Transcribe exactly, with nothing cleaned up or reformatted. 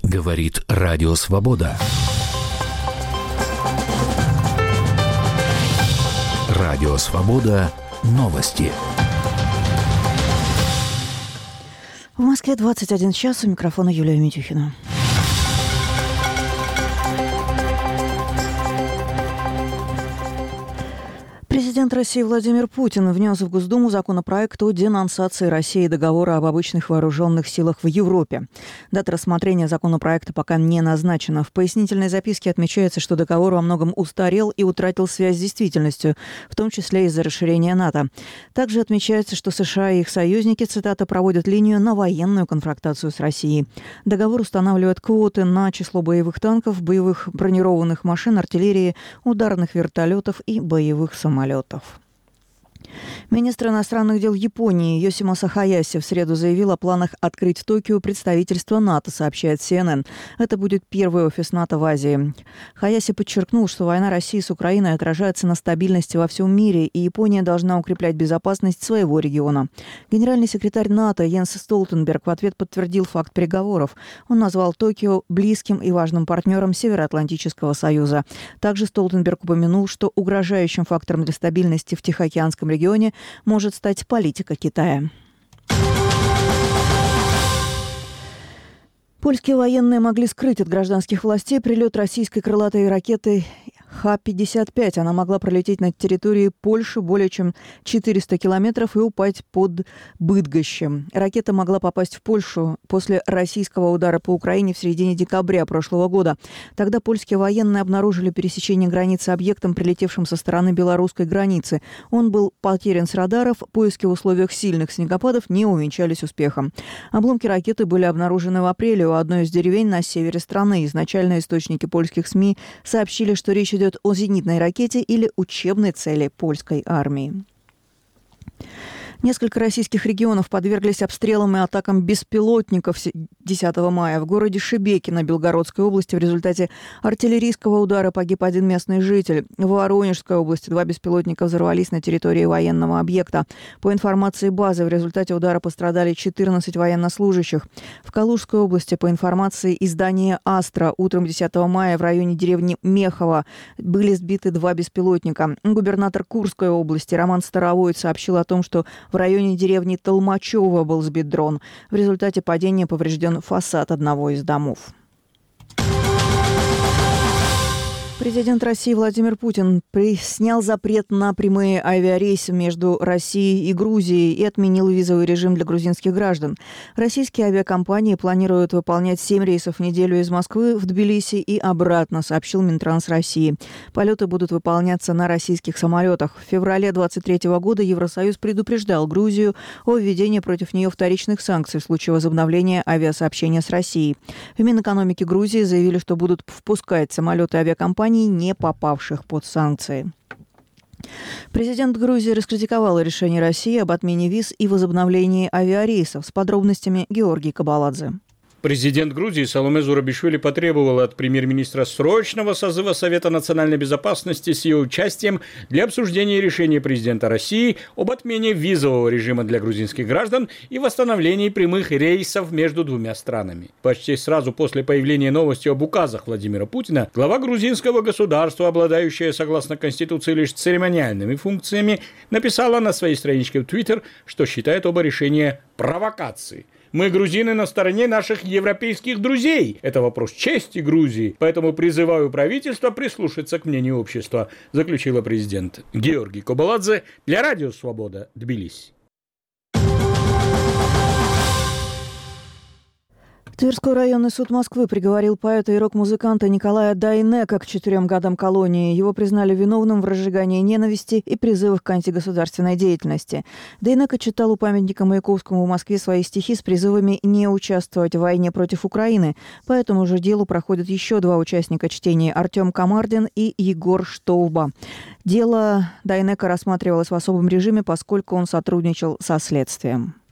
Говорит Радио Свобода. Радио Свобода. Новости. В Москве двадцать один час. У микрофона Юлия Митюхина. Президент России Владимир Путин внес в Госдуму законопроект о денонсации России договора об обычных вооруженных силах в Европе. Дата рассмотрения законопроекта пока не назначена. В пояснительной записке отмечается, что договор во многом устарел и утратил связь с действительностью, в том числе из-за расширения НАТО. Также отмечается, что США и их союзники, цитата, проводят линию на военную конфронтацию с Россией. Договор устанавливает квоты на число боевых танков, боевых бронированных машин, артиллерии, ударных вертолетов и боевых самолетов. Министр иностранных дел Японии Йосимаса Хаяси в среду заявил о планах открыть в Токио представительство НАТО, сообщает Си Эн Эн. Это будет первый офис НАТО в Азии. Хаяси подчеркнул, что война России с Украиной отражается на стабильности во всем мире, и Япония должна укреплять безопасность своего региона. Генеральный секретарь НАТО Йенс Столтенберг в ответ подтвердил факт переговоров. Он назвал Токио близким и важным партнером Североатлантического союза. Также Столтенберг упомянул, что угрожающим фактором для стабильности в Тихоокеанском регионе может стать политика Китая. Польские военные могли скрыть от гражданских властей прилет российской крылатой ракеты Х пятьдесят пять. Она могла пролететь над территорией Польши более чем четыреста километров и упасть под Быдгощем. Ракета могла попасть в Польшу после российского удара по Украине в середине декабря прошлого года. Тогда польские военные обнаружили пересечение границы объектом, прилетевшим со стороны белорусской границы. Он был потерян с радаров, поиски в условиях сильных снегопадов не увенчались успехом. Обломки ракеты были обнаружены в апреле у одной из деревень на севере страны. Изначально источники польских СМИ сообщили, что речь идет о зенитной ракете или учебной цели польской армии. Несколько российских регионов подверглись обстрелам и атакам беспилотников десятого мая. В городе Шебекино Белгородской области в результате артиллерийского удара погиб один местный житель. В Воронежской области два беспилотника взорвались на территории военного объекта. По информации базы, в результате удара пострадали четырнадцать военнослужащих. В Калужской области, по информации издания «Астра», утром десятого мая в районе деревни Мехово были сбиты два беспилотника. Губернатор Курской области Роман Старовойт сообщил о том, что в районе деревни Толмачево был сбит дрон. В результате падения поврежден фасад одного из домов. Президент России Владимир Путин снял запрет на прямые авиарейсы между Россией и Грузией и отменил визовый режим для грузинских граждан. Российские авиакомпании планируют выполнять семь рейсов в неделю из Москвы в Тбилиси и обратно, сообщил Минтранс России. Полеты будут выполняться на российских самолетах. В феврале двадцать третьего года Евросоюз предупреждал Грузию о введении против нее вторичных санкций в случае возобновления авиасообщения с Россией. В Минэкономики Грузии заявили, что будут впускать самолеты авиакомпаний, не попавших под санкции. Президент Грузии раскритиковал решение России об отмене виз и возобновлении авиарейсов. С подробностями Георгий Кабаладзе. Президент Грузии Саломе Зурабишвили потребовала от премьер-министра срочного созыва Совета национальной безопасности с ее участием для обсуждения решения президента России об отмене визового режима для грузинских граждан и восстановлении прямых рейсов между двумя странами. Почти сразу после появления новости об указах Владимира Путина, глава грузинского государства, обладающая согласно Конституции лишь церемониальными функциями, написала на своей страничке в Твиттер, что считает оба решения провокацией. Мы, грузины, на стороне наших европейских друзей. Это вопрос чести Грузии. Поэтому призываю правительство прислушаться к мнению общества, заключила президент. Георгий Кабаладзе для Радио Свобода, Тбилиси. Тверской районный суд Москвы приговорил поэта и рок-музыканта Николая Дайнеко к четырем годам колонии. Его признали виновным в разжигании ненависти и призывах к антигосударственной деятельности. Дайнеко читал у памятника Маяковскому в Москве свои стихи с призывами не участвовать в войне против Украины. По этому же делу проходят еще два участника чтения – Артем Камардин и Егор Штовба. Дело Дайнеко рассматривалось в особом режиме, поскольку он сотрудничал со следствием.